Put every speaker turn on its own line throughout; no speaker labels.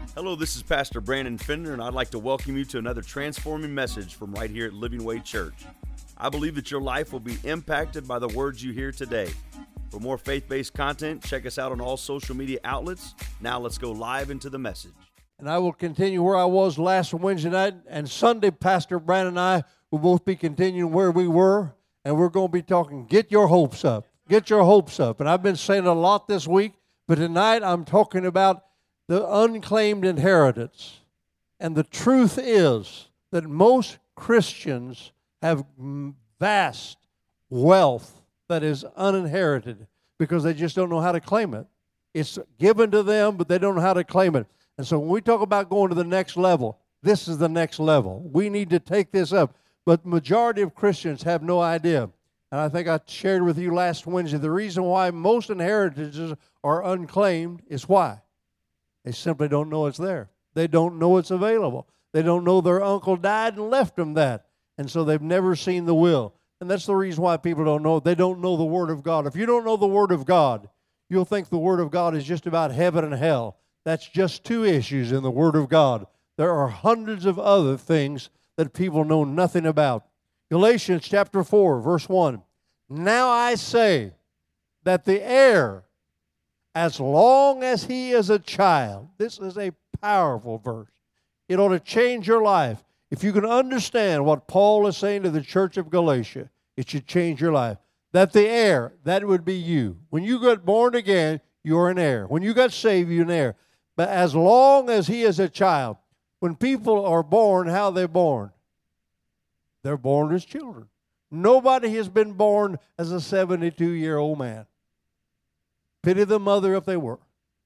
Hello, this is Pastor Brandon Fender, and I'd like to welcome you to another transforming message from right here at Living Way Church. I believe that your life will be impacted by the words you hear today. For more faith-based content, check us out on all social media outlets. Now let's go live into the message.
And I will continue where I was last Wednesday night, and Sunday, Pastor Brandon and I will both be continuing where we were, and we're going to be talking, get your hopes up. Get your hopes up. And I've been saying it a lot this week, but tonight I'm talking about the unclaimed inheritance. And the truth is that most Christians have vast wealth that is uninherited because they just don't know how to claim it. It's given to them, but they don't know how to claim it. And so when we talk about going to the next level, this is the next level. We need to take this up. But the majority of Christians have no idea. And I think I shared with you last Wednesday, the reason why most inheritances are unclaimed is why? They simply don't know it's there. They don't know it's available. They don't know their uncle died and left them that. And so they've never seen the will. And that's the reason why people don't know. They don't know the Word of God. If you don't know the Word of God, you'll think the Word of God is just about heaven and hell. That's just two issues in the Word of God. There are hundreds of other things that people know nothing about. Galatians chapter 4, verse 1. Now I say that the heir, as long as he is a child, this is a powerful verse. It ought to change your life. If you can understand what Paul is saying to the church of Galatia, it should change your life. That the heir, that would be you. When you got born again, you're an heir. When you got saved, you're an heir. But as long as he is a child, when people are born, how are they born? They're born as children. Nobody has been born as a 72-year-old man. Pity the mother if they were.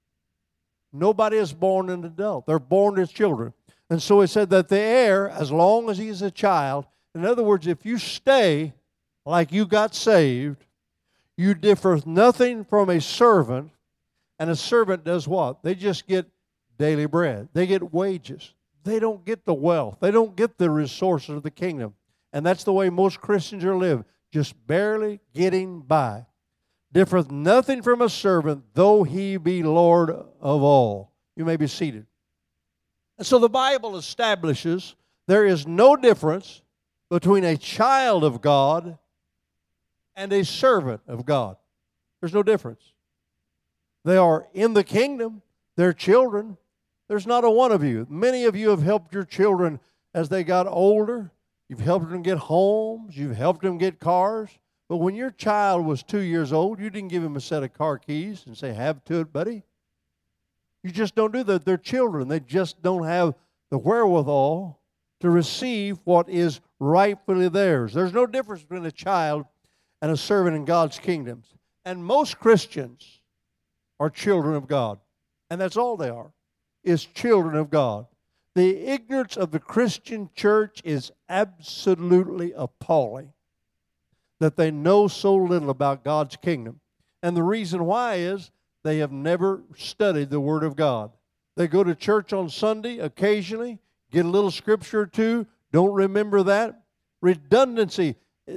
Nobody is born an adult. They're born as children. And so it said that the heir, as long as he's a child, in other words, if you stay like you got saved, you differ nothing from a servant. And a servant does what? They just get daily bread. They get wages. They don't get the wealth. They don't get the resources of the kingdom. And that's the way most Christians are living, just barely getting by. Differeth nothing from a servant, though he be Lord of all. You may be seated. And so the Bible establishes there is no difference between a child of God and a servant of God. There's no difference. They are in the kingdom. They're children. There's not a one of you. Many of you have helped your children as they got older. You've helped them get homes. You've helped them get cars. But when your child was 2 years old, you didn't give him a set of car keys and say, have to it, buddy. You just don't do that. They're children. They just don't have the wherewithal to receive what is rightfully theirs. There's no difference between a child and a servant in God's kingdoms. And most Christians are children of God. And that's all they are, is children of God. The ignorance of the Christian church is absolutely appalling, that they know so little about God's kingdom. And the reason why is they have never studied the Word of God. They go to church on Sunday occasionally, get a little scripture or two, don't remember that. Redundancy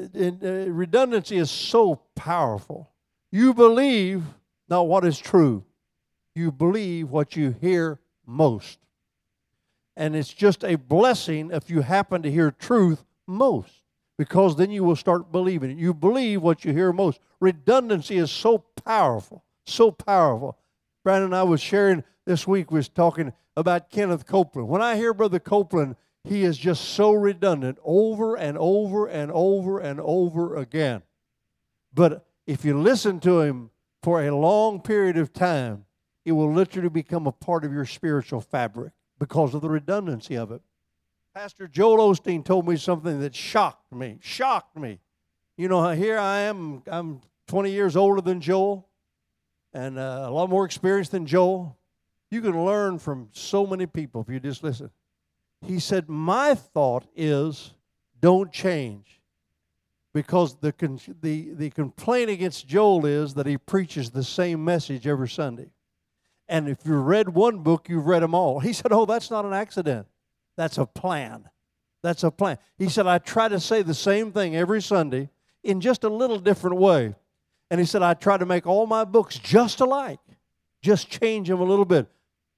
is so powerful. You believe not what is true. You believe what you hear most. And it's just a blessing if you happen to hear truth most, because then you will start believing it. You believe what you hear most. Redundancy is so powerful, so powerful. Brandon and I was sharing this week, was talking about Kenneth Copeland. When I hear Brother Copeland, he is just so redundant over and over and over and over again. But if you listen to him for a long period of time, it will literally become a part of your spiritual fabric because of the redundancy of it. Pastor Joel Osteen told me something that shocked me. You know, here I am, I'm 20 years older than Joel and a lot more experienced than Joel. You can learn from so many people if you just listen. He said, my thought is, don't change. Because the complaint against Joel is that he preaches the same message every Sunday. And if you've read one book, you've read them all. He said, oh, that's not an accident. That's a plan. That's a plan. He said, I try to say the same thing every Sunday in just a little different way. And he said, I try to make all my books just alike. Just change them a little bit.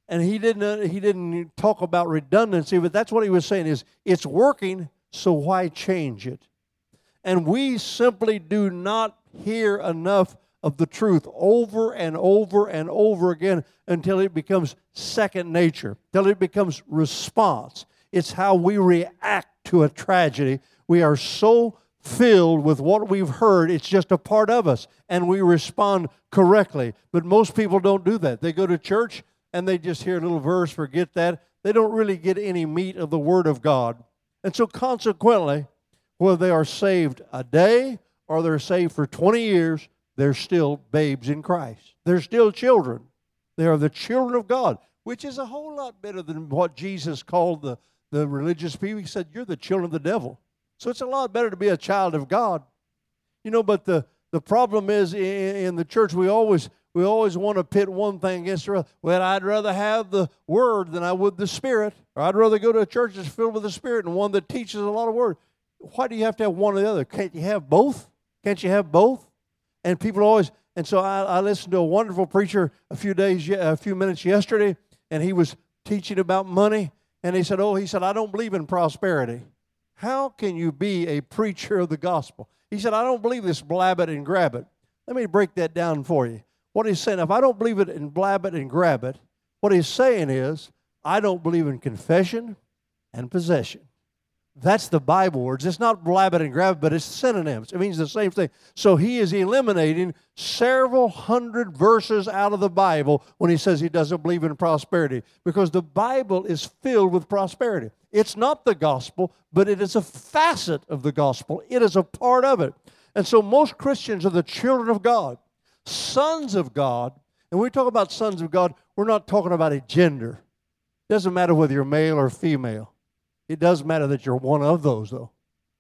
And he didn't talk about redundancy, but that's what he was saying is, it's working, so why change it? And we simply do not hear enough of the truth over and over and over again until it becomes second nature, till it becomes response. It's how we react to a tragedy. We are so filled with what we've heard, it's just a part of us, and we respond correctly. But most people don't do that. They go to church, and they just hear a little verse, forget that. They don't really get any meat of the Word of God. And so consequently, whether they are saved a day or they're saved for 20 years, they're still babes in Christ. They're still children. They are the children of God, which is a whole lot better than what Jesus called the religious people. He said, you're the children of the devil. So it's a lot better to be a child of God. You know, but the problem is in the church, we always want to pit one thing against the other. Well, I'd rather have the Word than I would the Spirit. Or I'd rather go to a church that's filled with the Spirit and one that teaches a lot of Word. Why do you have to have one or the other? Can't you have both? Can't you have both? And people always, and so I listened to a wonderful preacher a few minutes yesterday, and he was teaching about money, and he said, I don't believe in prosperity. How can you be a preacher of the gospel? He said, I don't believe this blab it and grab it. Let me break that down for you. What he's saying, if I don't believe it and blab it and grab it, what he's saying is, I don't believe in confession and possession. That's the Bible words. It's not blab it and grab it, but it's synonyms. It means the same thing. So he is eliminating several hundred verses out of the Bible when he says he doesn't believe in prosperity, because the Bible is filled with prosperity. It's not the gospel, but it is a facet of the gospel. It is a part of it. And so most Christians are the children of God, sons of God. And when we talk about sons of God, we're not talking about a gender. It doesn't matter whether you're male or female. It does matter that you're one of those, though.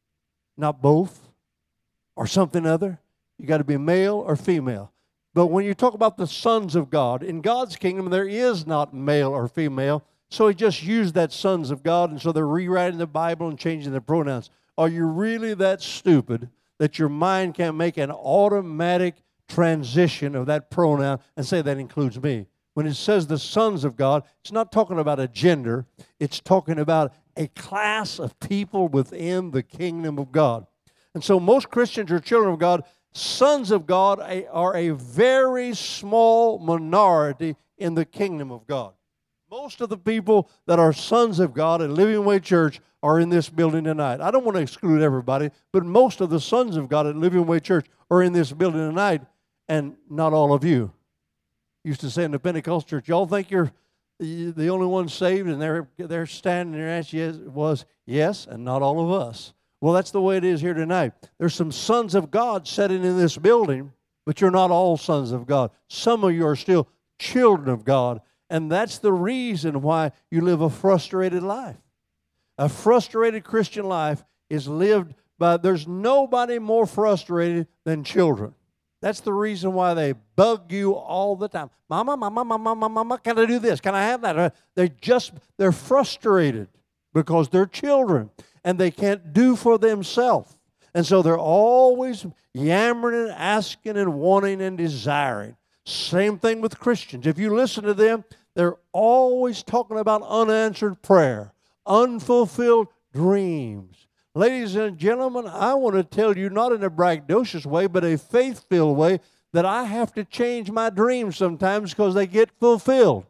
Not both or something other. You got to be male or female. But when you talk about the sons of God, in God's kingdom, there is not male or female. So he just used that sons of God, and so they're rewriting the Bible and changing the pronouns. Are you really that stupid that your mind can't make an automatic transition of that pronoun and say that includes me? When it says the sons of God, it's not talking about a gender. It's talking about a class of people within the kingdom of God. And so most Christians are children of God. Sons of God are a very small minority in the kingdom of God. Most of the people that are sons of God at Living Way Church are in this building tonight. I don't want to exclude everybody, but most of the sons of God at Living Way Church are in this building tonight, and not all of you. Used to say in the Pentecostal church, y'all think you're the only one saved, and they're standing there. Answer was yes, and not all of us. Well, that's the way it is here tonight. There's some sons of God sitting in this building, but you're not all sons of God. Some of you are still children of God, and that's the reason why you live a frustrated life. A frustrated Christian life is lived by, there's nobody more frustrated than children. That's the reason why they bug you all the time. Mama, mama, mama, mama, mama, can I do this? Can I have that? They're frustrated because they're children and they can't do for themselves. And so they're always yammering and asking and wanting and desiring. Same thing with Christians. If you listen to them, they're always talking about unanswered prayer, unfulfilled dreams. Ladies and gentlemen, I want to tell you, not in a braggadocious way, but a faith-filled way, that I have to change my dreams sometimes because they get fulfilled.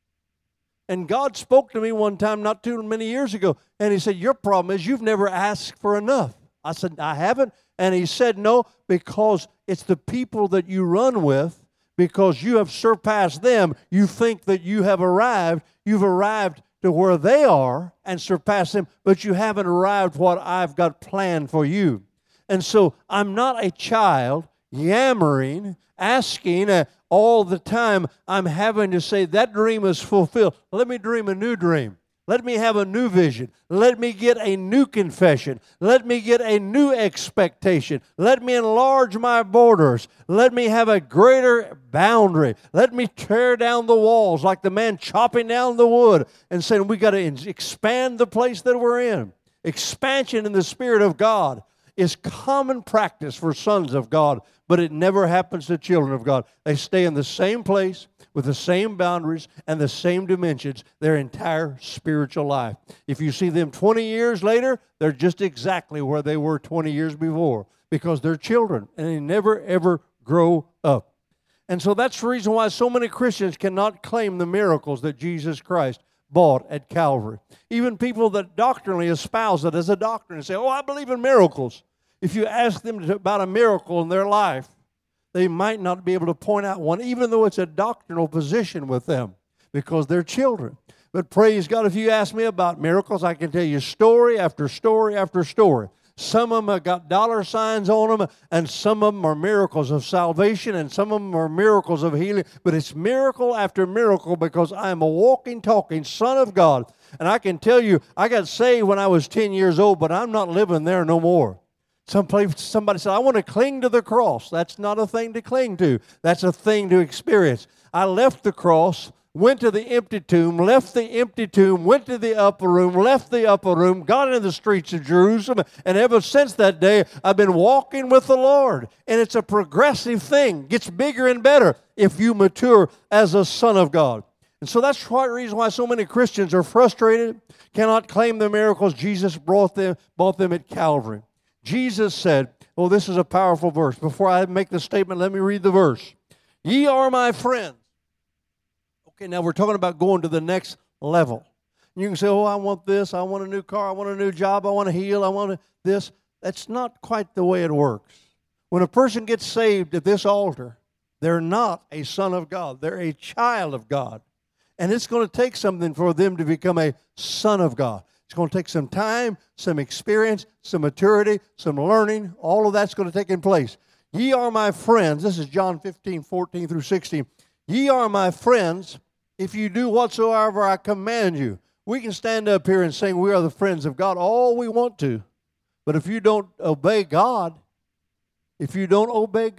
And God spoke to me one time not too many years ago, and he said, your problem is you've never asked for enough. I said, I haven't. And he said, no, because it's the people that you run with, because you have surpassed them. You think that you have arrived. You've arrived to where they are and surpass them, but you haven't arrived what I've got planned for you. And so I'm not a child yammering, asking all the time. I'm having to say that dream is fulfilled. Let me dream a new dream. Let me have a new vision. Let me get a new confession. Let me get a new expectation. Let me enlarge my borders. Let me have a greater boundary. Let me tear down the walls like the man chopping down the wood and saying we got to expand the place that we're in. Expansion in the Spirit of God is common practice for sons of God, but it never happens to children of God. They stay in the same place. with the same boundaries and the same dimensions their entire spiritual life. If you see them 20 years later, they're just exactly where they were 20 years before because they're children and they never, ever grow up. And so that's the reason why so many Christians cannot claim the miracles that Jesus Christ bought at Calvary. Even people that doctrinally espouse it as a doctrine and say, oh, I believe in miracles. If you ask them about a miracle in their life, they might not be able to point out one, even though it's a doctrinal position with them, because they're children. But praise God, if you ask me about miracles, I can tell you story after story after story. Some of them have got dollar signs on them, and some of them are miracles of salvation, and some of them are miracles of healing. But it's miracle after miracle because I am a walking, talking Son of God. And I can tell you, I got saved when I was 10 years old, but I'm not living there no more. Somebody said, I want to cling to the cross. That's not a thing to cling to. That's a thing to experience. I left the cross, went to the empty tomb, left the empty tomb, went to the upper room, left the upper room, got into the streets of Jerusalem, and ever since that day, I've been walking with the Lord. And it's a progressive thing. It gets bigger and better if you mature as a son of God. And so that's the reason why so many Christians are frustrated, cannot claim the miracles Jesus bought them at Calvary. Jesus said, oh, this is a powerful verse. Before I make the statement, let me read the verse. Ye are my friends. Okay, now we're talking about going to the next level. You can say, oh, I want this, I want a new car, I want a new job, I want to heal, I want this. That's not quite the way it works. When a person gets saved at this altar, they're not a son of God. They're a child of God. And it's going to take something for them to become a son of God. It's going to take some time, some experience, some maturity, some learning. All of that's going to take in place. Ye are my friends. This is John 15, 14 through 16. Ye are my friends if you do whatsoever I command you. We can stand up here and sing we are the friends of God all we want to. But if you don't obey God, if you don't obey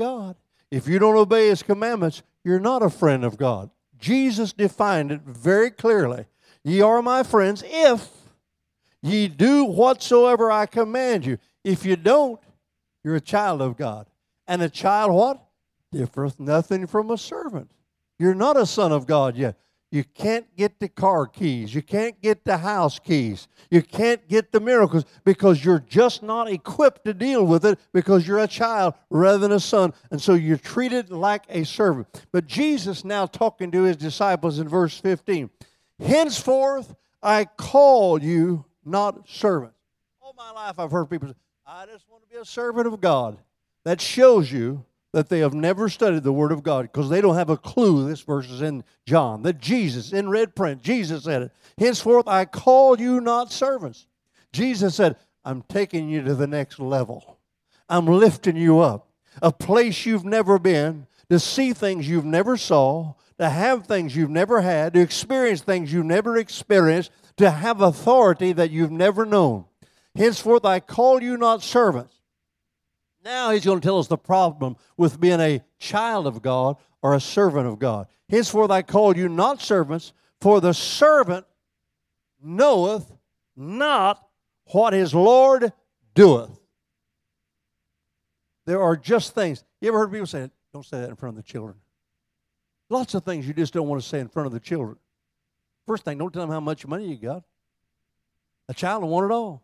His commandments, you're not a friend of God. Jesus defined it very clearly. Ye are my friends if ye do whatsoever I command you. If you don't, you're a child of God. And a child what? Differeth nothing from a servant. You're not a son of God yet. You can't get the car keys. You can't get the house keys. You can't get the miracles because you're just not equipped to deal with it because you're a child rather than a son. And so you're treated like a servant. But Jesus now talking to His disciples in verse 15. Henceforth I call you not servants. All my life I've heard people say, I just want to be a servant of God. That shows you that they have never studied the Word of God because they don't have a clue. This verse is in John. That Jesus, in red print, Jesus said it. Henceforth I call you not servants. Jesus said, I'm taking you to the next level. I'm lifting you up. A place you've never been, to see things you've never saw, to have things you've never had, to experience things you've never experienced, to have authority that you've never known. Henceforth I call you not servants. Now He's going to tell us the problem with being a child of God or a servant of God. Henceforth I call you not servants, for the servant knoweth not what his Lord doeth. There are just things. You ever heard people say, don't say that in front of the children? Lots of things you just don't want to say in front of the children. First thing, don't tell them how much money you got. A child will want it all.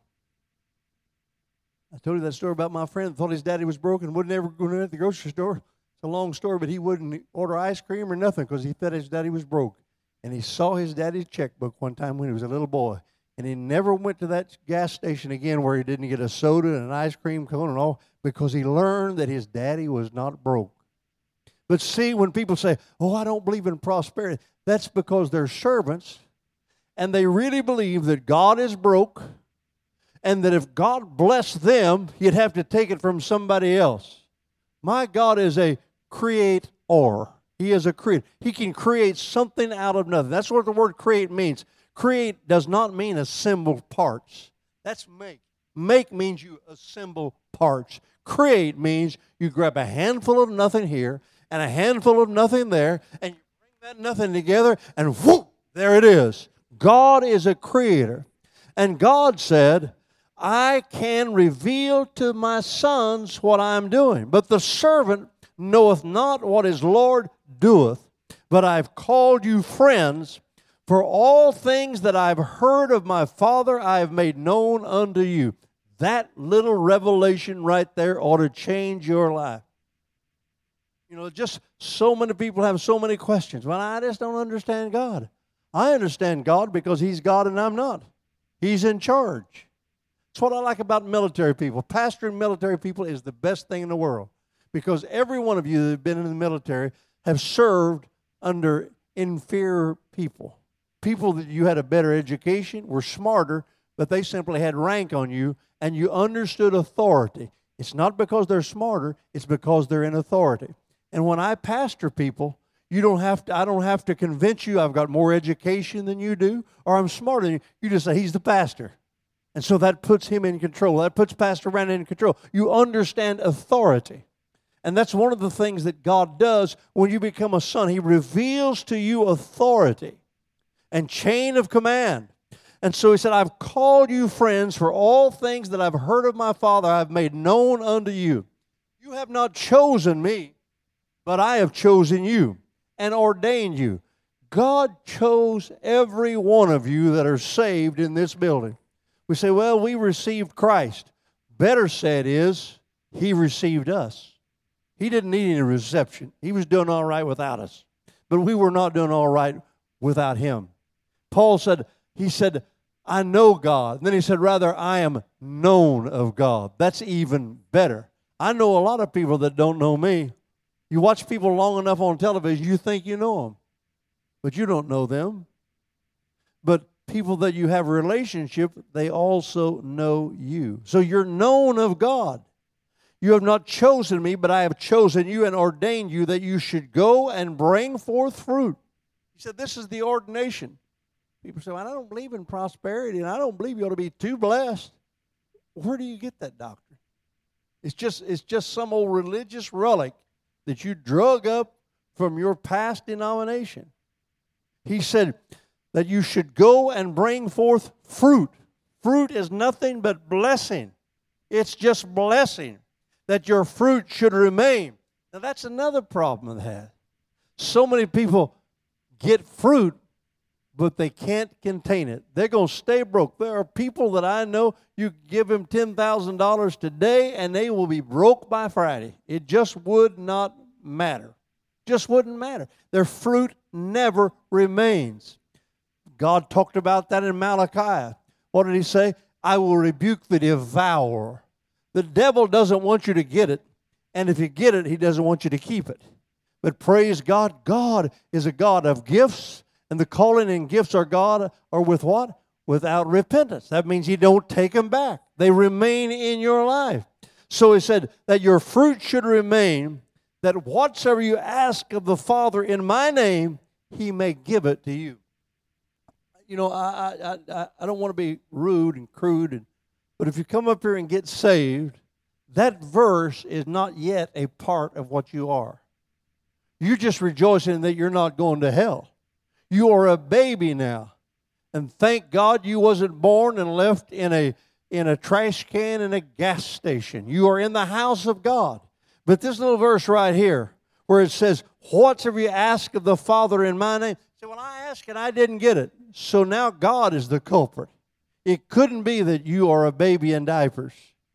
I told you that story about my friend that thought his daddy was broke and wouldn't ever go to the grocery store. It's a long story, but he wouldn't order ice cream or nothing because he thought his daddy was broke. And he saw his daddy's checkbook one time when he was a little boy. And he never went to that gas station again where he didn't get a soda and an ice cream cone and all because he learned that his daddy was not broke. But see, when people say, oh, I don't believe in prosperity, that's because they're servants and they really believe that God is broke and that if God blessed them, He'd have to take it from somebody else. My God is a creator. He is a creator. He can create something out of nothing. That's what the word create means. Create does not mean assemble parts. That's make. Make means you assemble parts. Create means you grab a handful of nothing here and a handful of nothing there, and you bring that nothing together, and whoop, there it is. God is a creator. And God said, I can reveal to my sons what I'm doing. But the servant knoweth not what his Lord doeth. But I've called you friends, for all things that I've heard of my Father I have made known unto you. That little revelation right there ought to change your life. You know, just so many people have so many questions. Well, I just don't understand God. I understand God because He's God and I'm not. He's in charge. That's what I like about military people. Pastoring military people is the best thing in the world, because every one of you that have been in the military have served under inferior people. People that you had a better education, were smarter, but they simply had rank on you, and you understood authority. It's not because they're smarter, it's because they're in authority. And when I pastor people, I don't have to convince you I've got more education than you do, or I'm smarter than you. You just say, he's the pastor. And so that puts him in control. That puts Pastor Brandon in control. You understand authority. And that's one of the things that God does when you become a son. He reveals to you authority and chain of command. And so He said, I've called you friends, for all things that I've heard of my Father I have made known unto you. You have not chosen me, but I have chosen you and ordained you. God chose every one of you that are saved in this building. We say, well, we received Christ. Better said is, He received us. He didn't need any reception. He was doing all right without us. But we were not doing all right without Him. Paul said, he said, I know God. And then he said, rather, I am known of God. That's even better. I know a lot of people that don't know me. You watch people long enough on television, you think you know them. But you don't know them. But people that you have a relationship, they also know you. So you're known of God. You have not chosen me, but I have chosen you and ordained you that you should go and bring forth fruit. He said, this is the ordination. People say, well, I don't believe in prosperity, and I don't believe you ought to be too blessed. Where do you get that doctrine? It's just some old religious relic that you drug up from your past denomination. He said that you should go and bring forth fruit. Fruit is nothing but blessing. It's just blessing. That your fruit should remain. Now that's another problem with that. So many people get fruit, but they can't contain it. They're going to stay broke. There are people that I know, you give them $10,000 today and they will be broke by Friday. It just would not matter. Just wouldn't matter. Their fruit never remains. God talked about that in Malachi. What did He say? I will rebuke the devourer. The devil doesn't want you to get it, and if you get it, he doesn't want you to keep it. But praise God, God is a God of gifts, and the calling and gifts are with what? Without repentance. That means you don't take them back. They remain in your life. So He said that your fruit should remain, that whatsoever you ask of the Father in my name, He may give it to you. You know, I don't want to be rude and crude, but if you come up here and get saved, that verse is not yet a part of what you are. You're just rejoicing that you're not going to hell. You are a baby now. And thank God you wasn't born and left in a trash can in a gas station. You are in the house of God. But this little verse right here, where it says, whatsoever you ask of the Father in my name. Say, well, I asked and I didn't get it. So now God is the culprit. It couldn't be that you are a baby in diapers.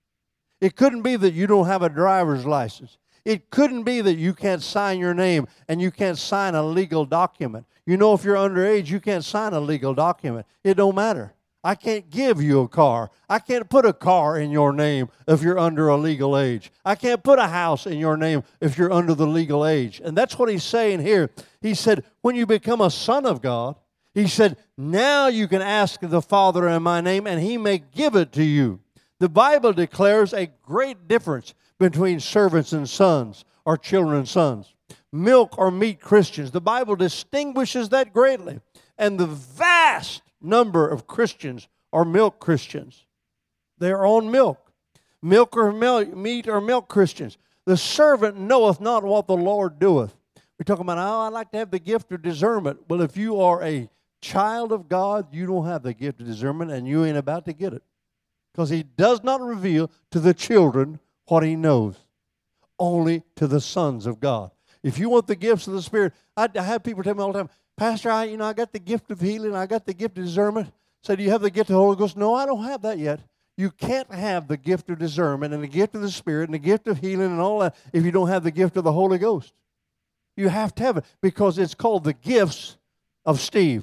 It couldn't be that you don't have a driver's license. It couldn't be that you can't sign your name and you can't sign a legal document. You know, if you're underage, you can't sign a legal document. It don't matter. I can't give you a car. I can't put a car in your name if you're under a legal age. I can't put a house in your name if you're under the legal age. And that's what He's saying here. He said, when you become a son of God, He said, now you can ask the Father in my name, and He may give it to you. The Bible declares a great difference between servants and sons, or children and sons. Milk or meat Christians. The Bible distinguishes that greatly. And the vast number of Christians are milk Christians. They're on milk. Milk or meat or milk Christians. The servant knoweth not what the Lord doeth. We're talking about, oh, I'd like to have the gift of discernment. Well, if you are a child of God, you don't have the gift of discernment, and you ain't about to get it. Because He does not reveal to the children what He knows. Only to the sons of God. If you want the gifts of the Spirit, I have people tell me all the time, Pastor, I got the gift of healing, I got the gift of discernment. Say, do you have the gift of the Holy Ghost? No, I don't have that yet. You can't have the gift of discernment and the gift of the Spirit and the gift of healing and all that if you don't have the gift of the Holy Ghost. You have to have it because it's called the gifts of Steve.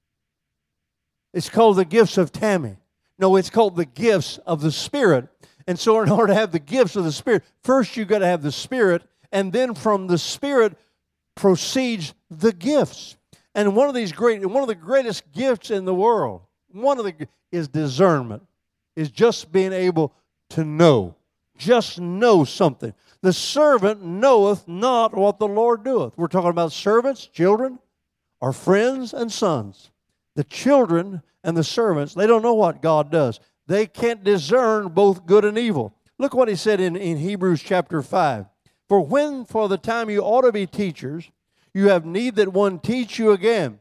It's called the gifts of Tammy. No, it's called the gifts of the Spirit. And so in order to have the gifts of the Spirit, first you've got to have the Spirit, and then from the Spirit proceeds the gifts. And one of the greatest gifts in the world, is discernment, is just being able to know. Just know something. The servant knoweth not what the Lord doeth. We're talking about servants, children, our friends and sons. The children and the servants, they don't know what God does. They can't discern both good and evil. Look what he said in Hebrews chapter 5. For when for the time you ought to be teachers, you have need that one teach you again.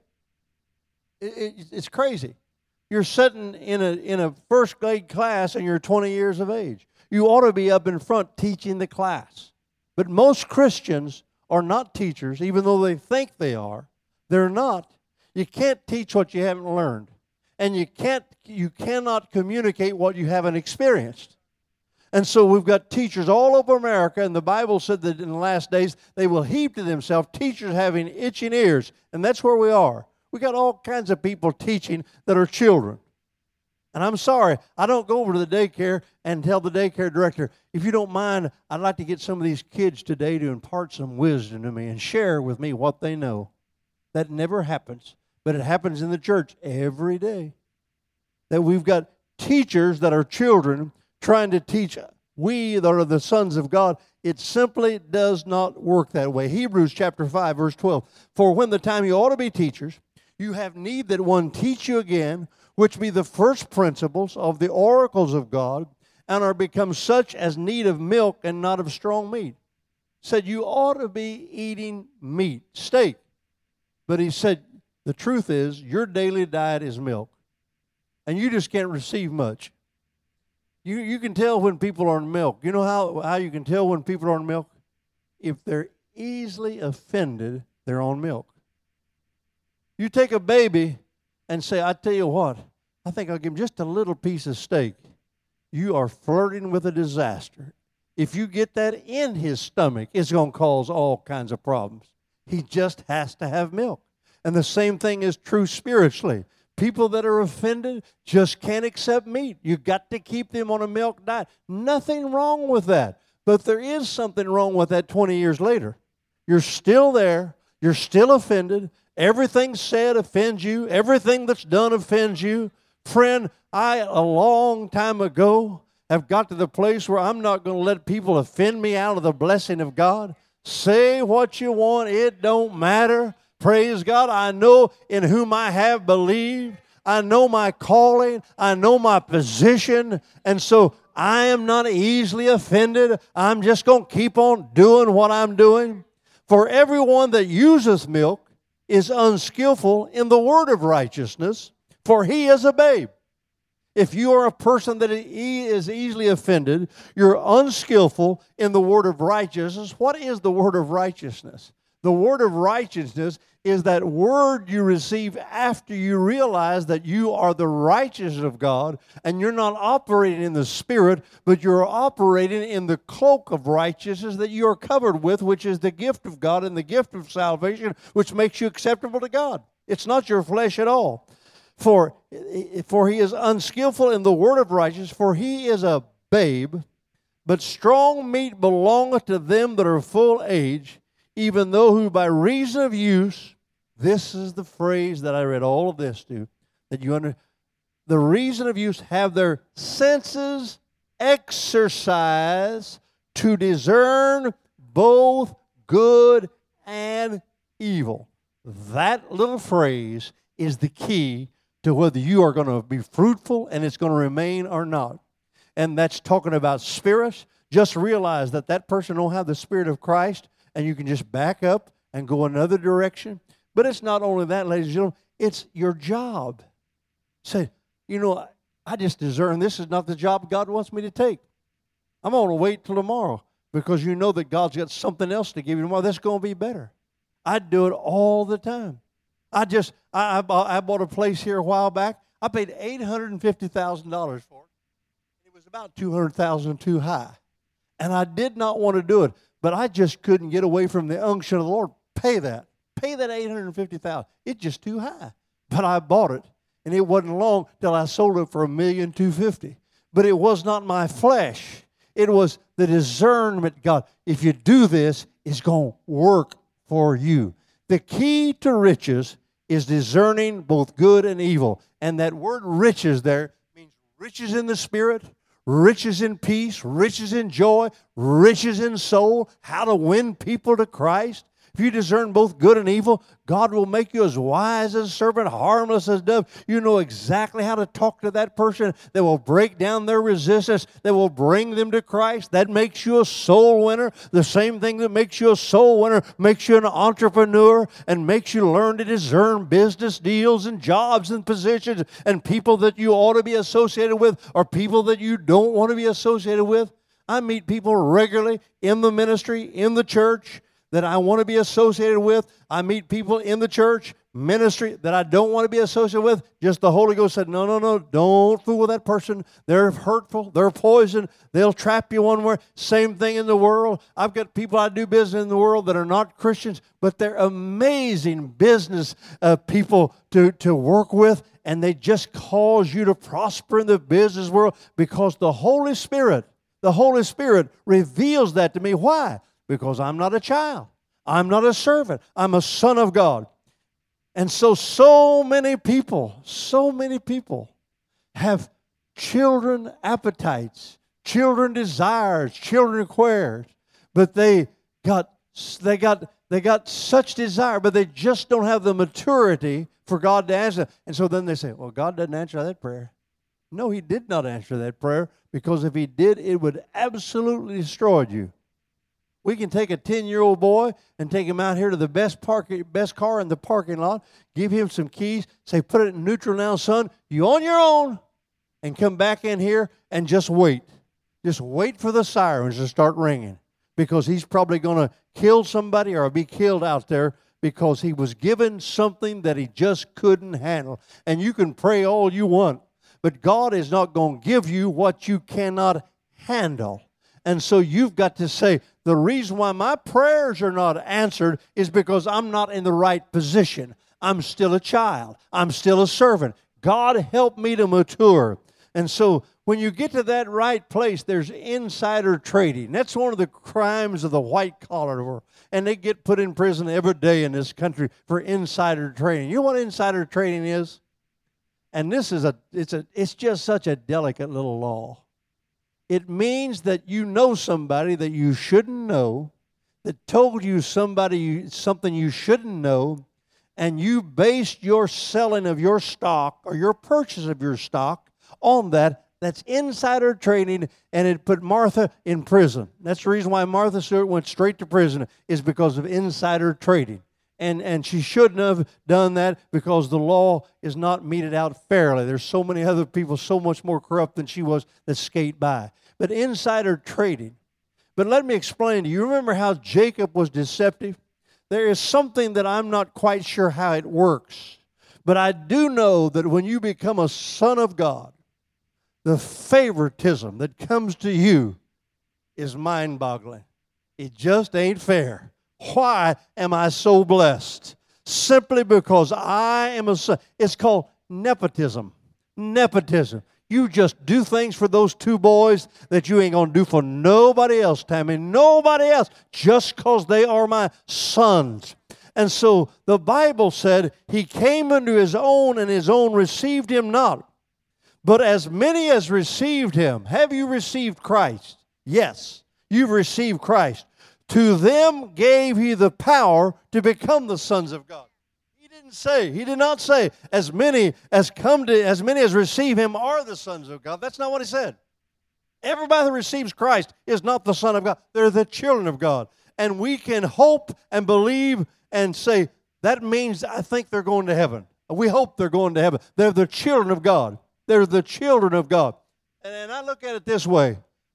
It's crazy. You're sitting in a first grade class and you're 20 years of age. You ought to be up in front teaching the class. But most Christians are not teachers, even though they think they are. They're not. You can't teach what you haven't learned. And you cannot communicate what you haven't experienced. And so we've got teachers all over America, and the Bible said that in the last days they will heap to themselves teachers having itching ears. And that's where we are. We got all kinds of people teaching that are children. And I'm sorry, I don't go over to the daycare and tell the daycare director, if you don't mind, I'd like to get some of these kids today to impart some wisdom to me and share with me what they know. That never happens, but it happens in the church every day. That we've got teachers that are children trying to teach we that are the sons of God. It simply does not work that way. Hebrews chapter 5, verse 12. For when the time you ought to be teachers, you have need that one teach you again, which be the first principles of the oracles of God, and are become such as need of milk and not of strong meat. Said you ought to be eating meat, steak. But he said, the truth is, your daily diet is milk. And you just can't receive much. You can tell when people are on milk. You know how you can tell when people are on milk? If they're easily offended, they're on milk. You take a baby and say, I tell you what, I think I'll give him just a little piece of steak. You are flirting with a disaster. If you get that in his stomach, it's going to cause all kinds of problems. He just has to have milk. And the same thing is true spiritually. People that are offended just can't accept meat. You've got to keep them on a milk diet. Nothing wrong with that. But there is something wrong with that 20 years later. You're still there. You're still offended. Everything said offends you. Everything that's done offends you. Friend, I, a long time ago, have got to the place where I'm not going to let people offend me out of the blessing of God. Say what you want. It don't matter. Praise God. I know in whom I have believed. I know my calling. I know my position. And so I am not easily offended. I'm just going to keep on doing what I'm doing. For everyone that useth milk is unskillful in the word of righteousness, for he is a babe. If you are a person that is easily offended, you're unskillful in the word of righteousness. What is the word of righteousness? The word of righteousness is that word you receive after you realize that you are the righteousness of God, and you're not operating in the Spirit, but you're operating in the cloak of righteousness that you are covered with, which is the gift of God and the gift of salvation, which makes you acceptable to God. It's not your flesh at all. For he is unskillful in the word of righteousness, for he is a babe, but strong meat belongeth to them that are full age, even though who by reason of use, this is the phrase that I read all of this to, that you understand, the reason of use have their senses exercised to discern both good and evil. That little phrase is the key to whether you are going to be fruitful and it's going to remain or not. And that's talking about spirits. Just realize that that person don't have the Spirit of Christ, and you can just back up and go another direction. But it's not only that, ladies and gentlemen, it's your job. Say, I just discern this is not the job God wants me to take. I'm going to wait till tomorrow. because you know that God's got something else to give you tomorrow that's going to be better. I do it all the time. I bought a place here a while back. I paid $850,000 for it. It was about $200,000 too high. And I did not want to do it, but I just couldn't get away from the unction of the Lord. Pay that $850,000. It's just too high. But I bought it, and it wasn't long till I sold it for $1,250,000. But it was not my flesh. It was the discernment, God, if you do this, it's going to work for you. The key to riches is discerning both good and evil. And that word riches there means riches in the spirit, riches in peace, riches in joy, riches in soul, how to win people to Christ. If you discern both good and evil, God will make you as wise as a serpent, harmless as a dove. You know exactly how to talk to that person that will break down their resistance, that will bring them to Christ. That makes you a soul winner. The same thing that makes you a soul winner makes you an entrepreneur and makes you learn to discern business deals and jobs and positions and people that you ought to be associated with or people that you don't want to be associated with. I meet people regularly in the ministry, in the church, that I want to be associated with. I meet people in the church, ministry, that I don't want to be associated with. Just the Holy Ghost said, no, don't fool with that person. They're hurtful. They're poison. They'll trap you one way. Same thing in the world. I've got people I do business in the world that are not Christians, but they're amazing business people to work with, and they just cause you to prosper in the business world because the Holy Spirit reveals that to me. Why? Because I'm not a child. I'm not a servant. I'm a son of God. And so many people have children appetites, children desires, children requires, but they got such desire, but they just don't have the maturity for God to answer. And so then they say, well, God doesn't answer that prayer. No, He did not answer that prayer, because if He did, it would absolutely destroy you. We can take a 10-year-old boy and take him out here to the best car in the parking lot, give him some keys, say, put it in neutral now, son, you on your own, and come back in here and just wait. Just wait for the sirens to start ringing, because he's probably going to kill somebody or be killed out there because he was given something that he just couldn't handle. And you can pray all you want, but God is not going to give you what you cannot handle. And so you've got to say, the reason why my prayers are not answered is because I'm not in the right position. I'm still a child. I'm still a servant. God help me to mature. And so when you get to that right place, there's insider trading. That's one of the crimes of the white collar world. And they get put in prison every day in this country for insider trading. You know what insider trading is? And this is it's just such a delicate little law. It means that you know somebody that you shouldn't know, that told you something you shouldn't know, and you based your selling of your stock or your purchase of your stock on that. That's insider trading, and it put Martha in prison. That's the reason why Martha Stewart went straight to prison, is because of insider trading. And she shouldn't have done that, because the law is not meted out fairly. There's so many other people so much more corrupt than she was that skate by. But insider trading. But let me explain to you. You remember how Jacob was deceptive? There is something that I'm not quite sure how it works. But I do know that when you become a son of God, the favoritism that comes to you is mind-boggling. It just ain't fair. Why am I so blessed? Simply because I am a son. It's called nepotism. Nepotism. You just do things for those two boys that you ain't going to do for nobody else, Tammy. Nobody else. Just because they are my sons. And so the Bible said he came unto his own, and his own received him not. But as many as received him, have you received Christ? Yes, you've received Christ. To them gave he the power to become the sons of God. He did not say, as many as receive him are the sons of God. That's not what he said. Everybody that receives Christ is not the son of God. They're the children of God. And we can hope and believe and say, that means I think they're going to heaven. We hope they're going to heaven. They're the children of God. They're the children of God. And I look at it this way.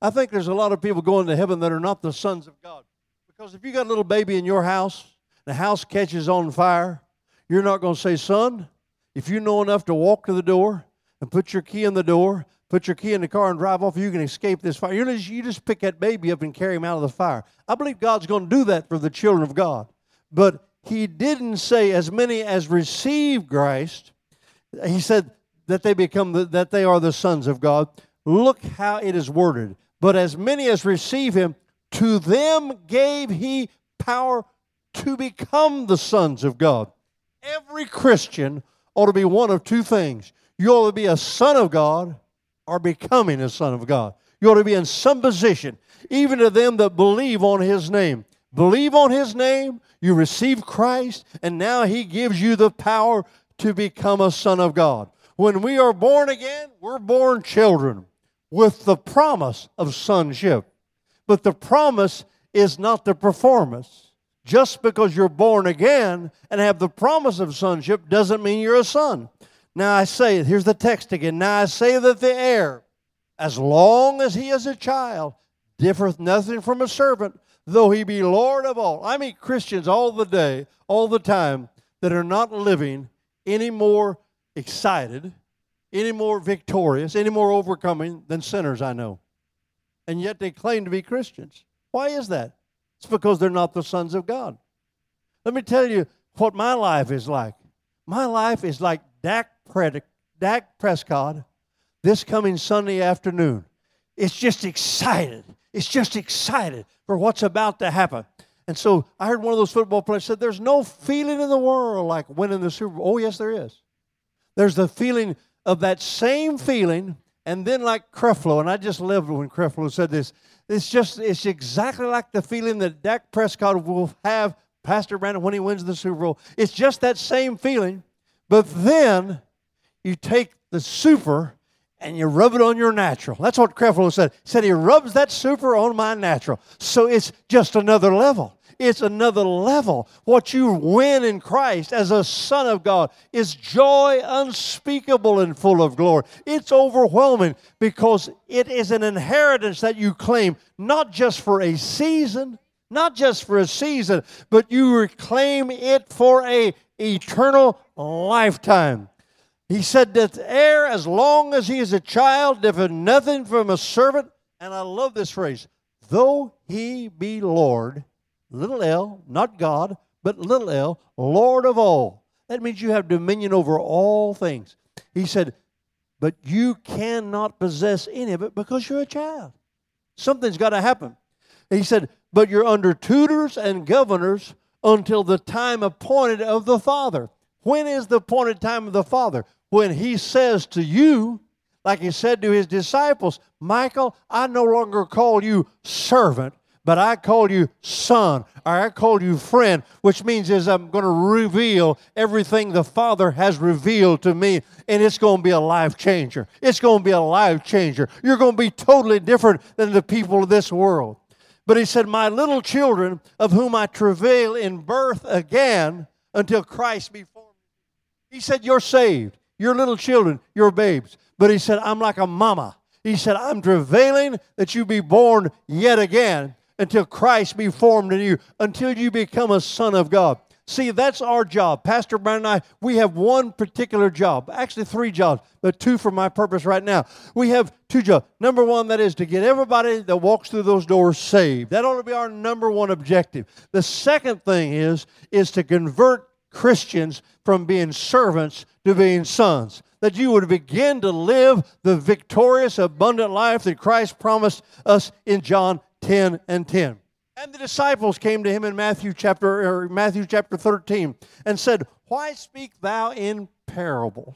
I think there's a lot of people going to heaven that are not the sons of God. Because if you got a little baby in your house, the house catches on fire, you're not going to say, son, if you know enough to walk to the door and put your key in the door, put your key in the car and drive off, you can escape this fire. You just pick that baby up and carry him out of the fire. I believe God's going to do that for the children of God. But he didn't say as many as receive Christ. He said that they are the sons of God. Look how it is worded. But as many as receive him, to them gave he power to become the sons of God. Every Christian ought to be one of two things. You ought to be a son of God or becoming a son of God. You ought to be in some position, even to them that believe on his name. Believe on his name, you receive Christ, and now he gives you the power to become a son of God. When we are born again, we're born children with the promise of sonship. But the promise is not the performance. Just because you're born again and have the promise of sonship doesn't mean you're a son. Now I say, here's the text again. Now I say that the heir, as long as he is a child, differeth nothing from a servant, though he be Lord of all. I meet Christians all the day, all the time, that are not living any more excited, any more victorious, any more overcoming than sinners I know. And yet they claim to be Christians. Why is that? It's because they're not the sons of God. Let me tell you what my life is like. My life is like Dak Prescott this coming Sunday afternoon. It's just excited. It's just excited for what's about to happen. And so I heard one of those football players said, there's no feeling in the world like winning the Super Bowl. Oh, yes, there is. There's the feeling of that same feeling, and then like Creflo, and I just lived when Creflo said this, it's exactly like the feeling that Dak Prescott will have, Pastor Brandon, when he wins the Super Bowl. It's just that same feeling, but then you take the super and you rub it on your natural. That's what Creflo said. He said he rubs that super on my natural. So it's just another level. It's another level. What you win in Christ as a son of God is joy unspeakable and full of glory. It's overwhelming because it is an inheritance that you claim not just for a season, but you reclaim it for an eternal lifetime. He said that the heir, as long as he is a child, differeth nothing from a servant. And I love this phrase, though he be Lord, little l, not God, but little l, Lord of all. That means you have dominion over all things. He said, but you cannot possess any of it because you're a child. Something's got to happen. He said, but you're under tutors and governors until the time appointed of the Father. When is the appointed time of the Father? When he says to you, like he said to his disciples, Michael, I no longer call you servant, but I call you son, or I call you friend, which means is I'm going to reveal everything the Father has revealed to me, and it's going to be a life changer. It's going to be a life changer. You're going to be totally different than the people of this world. But he said, my little children, of whom I travail in birth again until Christ be formed. He said, you're saved. You're little children. You're babes. But he said, I'm like a mama. He said, I'm travailing that you be born yet again until Christ be formed in you, until you become a son of God. See, that's our job. Pastor Brandon and I, we have one particular job. Actually, 3 jobs, but 2 for my purpose right now. We have 2 jobs. Number 1, that is to get everybody that walks through those doors saved. That ought to be our number 1 objective. The second thing is to convert Christians from being servants to being sons. That you would begin to live the victorious, abundant life that Christ promised us in John 10 and 10. And the disciples came to him in Matthew chapter 13 and said, why speak thou in parables?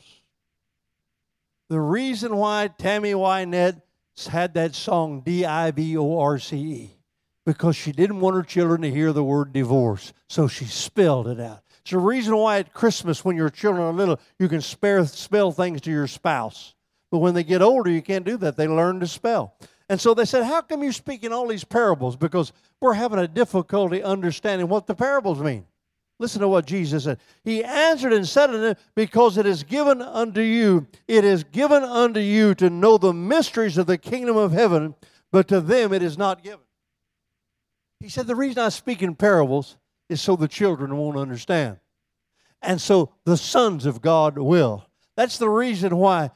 The reason why Tammy Wynette had that song Divorce, because she didn't want her children to hear the word divorce, so she spelled it out. It's the reason why at Christmas, when your children are little, you can spell things to your spouse. But when they get older, you can't do that. They learn to spell. And so they said, how come you're speaking all these parables? Because we're having a difficulty understanding what the parables mean. Listen to what Jesus said. He answered and said unto them, because it is given unto you to know the mysteries of the kingdom of heaven, but to them it is not given. He said, the reason I speak in parables is so the children won't understand. And so the sons of God will. That's the reason why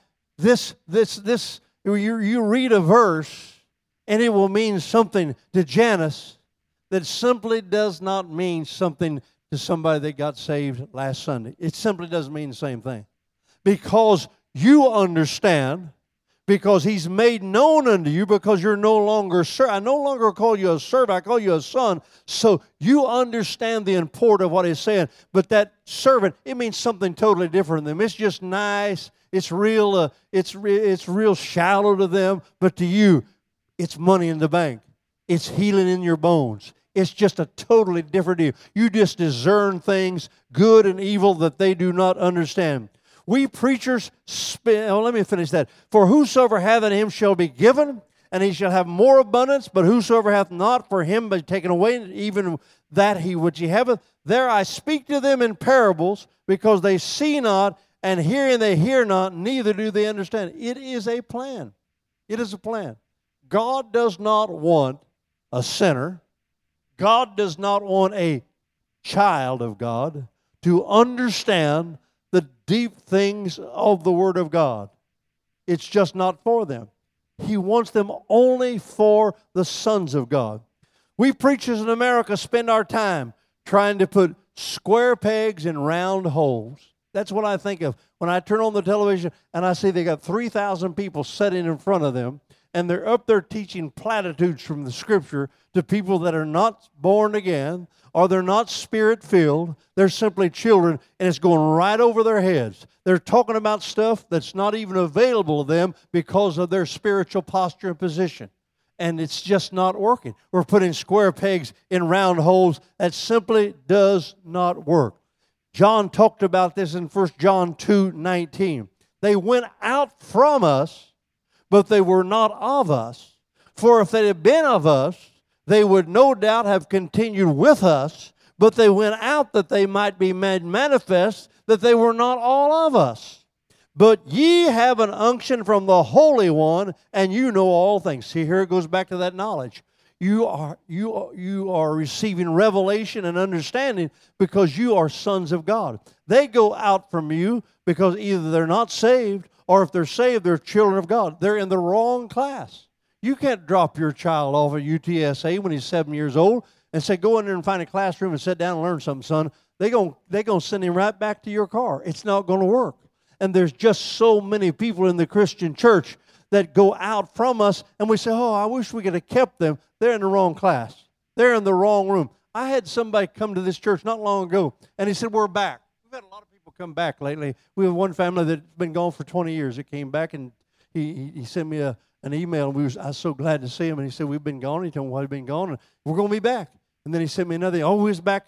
you read a verse and it will mean something to Janice that simply does not mean something to somebody that got saved last Sunday. It simply doesn't mean the same thing. Because you understand, because He's made known unto you, because you're no longer servant. I no longer call you a servant, I call you a son. So you understand the import of what He's saying. But that servant, it means something totally different than them. It's just nice. It's real. It's real shallow to them. But to you, it's money in the bank. It's healing in your bones. It's just a totally different deal. You just discern things, good and evil, that they do not understand. We preachers let me finish that. For whosoever hath in him shall be given, and he shall have more abundance. But whosoever hath not, for him be taken away, even that which he haveth. There I speak to them in parables, because they see not, and hearing they hear not, neither do they understand. It is a plan. It is a plan. God does not want a sinner. God does not want a child of God to understand the deep things of the Word of God. It's just not for them. He wants them only for the sons of God. We preachers in America spend our time trying to put square pegs in round holes. That's what I think of when I turn on the television and I see they got 3,000 people sitting in front of them, and they're up there teaching platitudes from the Scripture to people that are not born again, or they're not Spirit-filled. They're simply children, and it's going right over their heads. They're talking about stuff that's not even available to them because of their spiritual posture and position. And it's just not working. We're putting square pegs in round holes. That simply does not work. John talked about this in 1 John 2:19. They went out from us, but they were not of us. For if they had been of us, they would no doubt have continued with us, but they went out that they might be made manifest that they were not all of us. But ye have an unction from the Holy One, and you know all things. See, here it goes back to that knowledge. You are receiving revelation and understanding because you are sons of God. They go out from you because either they're not saved, or if they're saved, they're children of God. They're in the wrong class. You can't drop your child off at UTSA when he's 7 years old and say, go in there and find a classroom and sit down and learn something, son. They're gonna send him right back to your car. It's not going to work. And there's just so many people in the Christian church that go out from us, and we say, oh, I wish we could have kept them. They're in the wrong class. They're in the wrong room. I had somebody come to this church not long ago, and he said, we're back. We've had a lot of people come back lately. We have one family that's been gone for 20 years that came back, and he sent me an email, and I was so glad to see him, and he said, we've been gone. He told me why we've been gone, and we're going to be back. And then he sent me another, we was back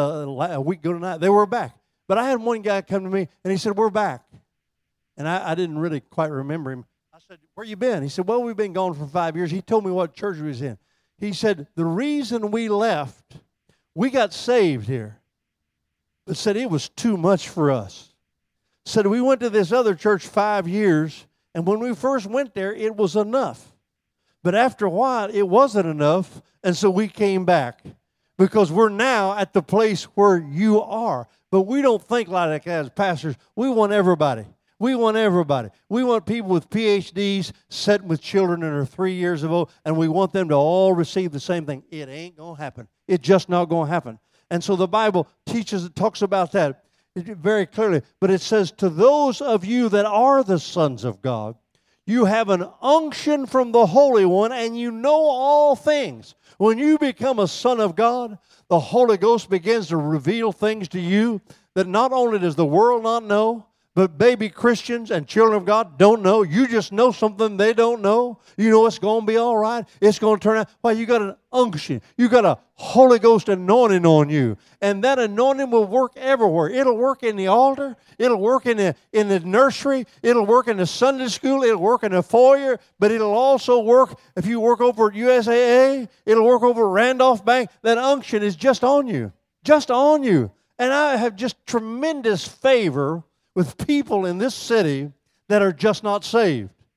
a week ago tonight. They were back. But I had one guy come to me, and he said, we're back. And I didn't really quite remember him. I said, where you been? He said, well, we've been gone for 5 years. He told me what church he was in. He said, the reason we left, we got saved here, but said it was too much for us. Said we went to this other church 5 years, and when we first went there, it was enough. But after a while, it wasn't enough, and so we came back because we're now at the place where you are. But we don't think like that as pastors. We want everybody. We want everybody. We want people with PhDs sitting with children that are 3 years old, and we want them to all receive the same thing. It ain't going to happen. It's just not going to happen. And so the Bible talks about that very clearly. But it says, to those of you that are the sons of God, you have an unction from the Holy One, and you know all things. When you become a son of God, the Holy Ghost begins to reveal things to you that not only does the world not know, but baby Christians and children of God don't know. You just know something they don't know. You know it's going to be all right. It's going to turn out. Well, you got an unction. You got a Holy Ghost anointing on you. And that anointing will work everywhere. It'll work in the altar. It'll work in the nursery. It'll work in the Sunday school. It'll work in the foyer. But it'll also work if you work over at USAA. It'll work over at Randolph Bank. That unction is just on you. Just on you. And I have just tremendous favor with people in this city that are just not saved.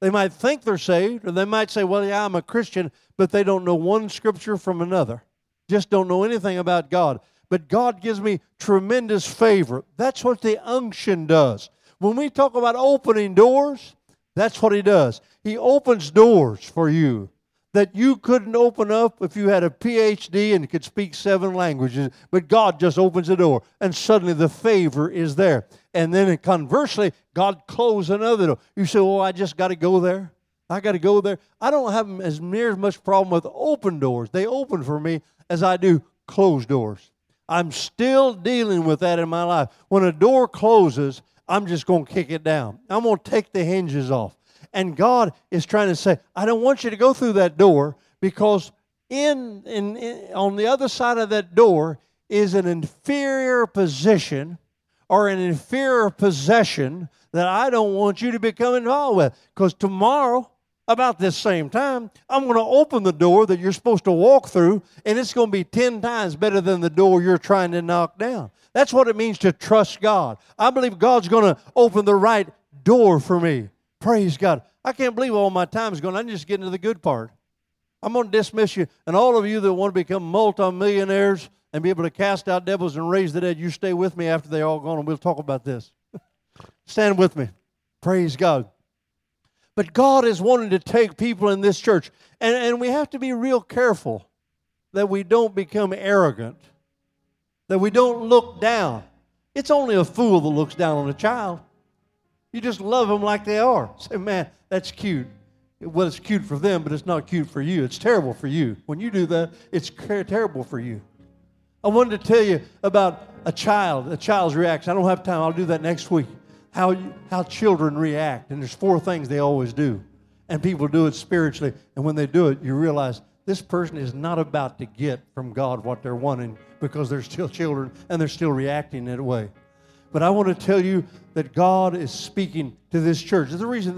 They might think they're saved, or they might say, well, yeah, I'm a Christian, but they don't know one scripture from another. Just don't know anything about God. But God gives me tremendous favor. That's what the unction does. When we talk about opening doors, that's what He does. He opens doors for you that you couldn't open up if you had a PhD and could speak 7 languages. But God just opens the door, and suddenly the favor is there. And then conversely, God closes another door. You say, oh, I just got to go there. I got to go there. I don't have as near as much problem with open doors. They open for me as I do closed doors. I'm still dealing with that in my life. When a door closes, I'm just going to kick it down. I'm going to take the hinges off. And God is trying to say, I don't want you to go through that door, because on the other side of that door is an inferior position or an inferior possession that I don't want you to become involved with. Because tomorrow, about this same time, I'm going to open the door that you're supposed to walk through, and it's going to be 10 times better than the door you're trying to knock down. That's what it means to trust God. I believe God's going to open the right door for me. Praise God. I can't believe all my time is gone. I'm just getting to the good part. I'm going to dismiss you. And all of you that want to become multimillionaires and be able to cast out devils and raise the dead, you stay with me after they're all gone, and we'll talk about this. Stand with me. Praise God. But God is wanting to take people in this church. And we have to be real careful that we don't become arrogant, that we don't look down. It's only a fool that looks down on a child. You just love them like they are. Say, man, that's cute. Well, it's cute for them, but it's not cute for you. It's terrible for you. When you do that, it's terrible for you. I wanted to tell you about a child's reaction. I don't have time. I'll do that next week. How children react. And there's 4 things they always do. And people do it spiritually. And when they do it, you realize this person is not about to get from God what they're wanting, because they're still children and they're still reacting that way. But I want to tell you that God is speaking to this church. The reason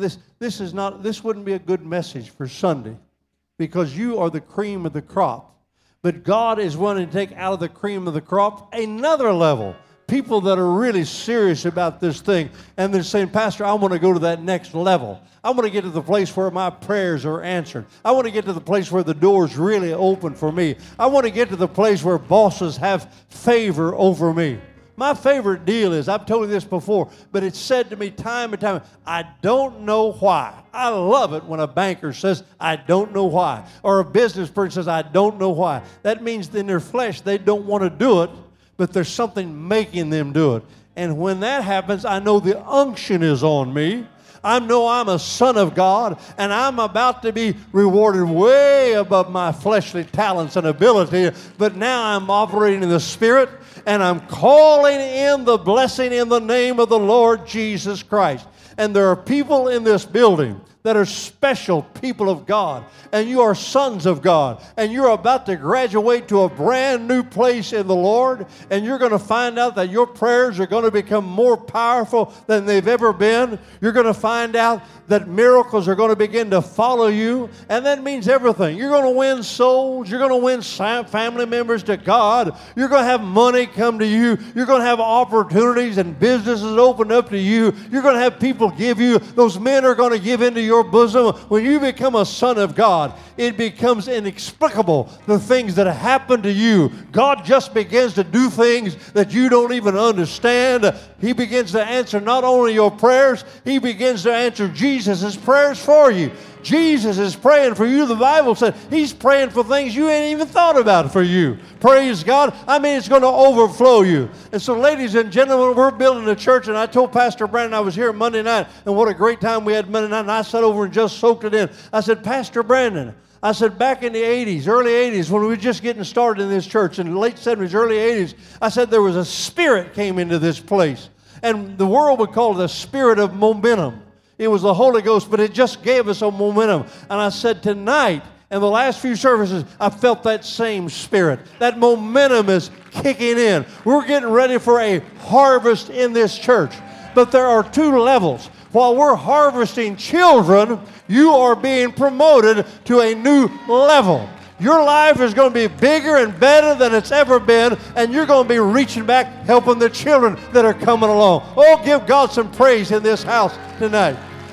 this wouldn't be a good message for Sunday, because you are the cream of the crop. But God is wanting to take out of the cream of the crop another level. People that are really serious about this thing, and they're saying, Pastor, I want to go to that next level. I want to get to the place where my prayers are answered. I want to get to the place where the doors really open for me. I want to get to the place where bosses have favor over me. My favorite deal is, I've told you this before, but it's said to me time and time, I don't know why. I love it when a banker says, I don't know why. Or a business person says, I don't know why. That means in their flesh they don't want to do it, but there's something making them do it. And when that happens, I know the unction is on me. I know I'm a son of God, and I'm about to be rewarded way above my fleshly talents and ability. But now I'm operating in the Spirit, and I'm calling in the blessing in the name of the Lord Jesus Christ. And there are people in this building that are special people of God, and you are sons of God, and you're about to graduate to a brand new place in the Lord, and you're going to find out that your prayers are going to become more powerful than they've ever been. You're going to find out that miracles are going to begin to follow you, and that means everything. You're going to win souls. You're going to win family members to God. You're going to have money come to you. You're going to have opportunities and businesses open up to you. You're going to have people give you. Those men are going to give into your bosom. When you become a son of God, it becomes inexplicable, the things that happen to you. God just begins to do things that you don't even understand. He begins to answer not only your prayers, He begins to answer Jesus' prayers for you. Jesus is praying for you. The Bible said He's praying for things you ain't even thought about for you. Praise God. I mean, it's going to overflow you. And so, ladies and gentlemen, we're building a church, and I told Pastor Brandon I was here Monday night, and what a great time we had Monday night, and I sat over and just soaked it in. I said, Pastor Brandon, I said, back in the 80s, early 80s, when we were just getting started in this church, in the late 70s, early 80s, I said there was a spirit came into this place. And the world would call it the spirit of momentum. It was the Holy Ghost, but it just gave us a momentum. And I said, tonight, in the last few services, I felt that same spirit. That momentum is kicking in. We're getting ready for a harvest in this church. But there are 2 levels. While we're harvesting children, you are being promoted to a new level. Your life is going to be bigger and better than it's ever been, and you're going to be reaching back, helping the children that are coming along. Oh, give God some praise in this house tonight.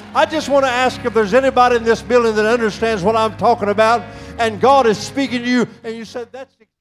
I just want to ask if there's anybody in this building that understands what I'm talking about, and God is speaking to you, and you said, that's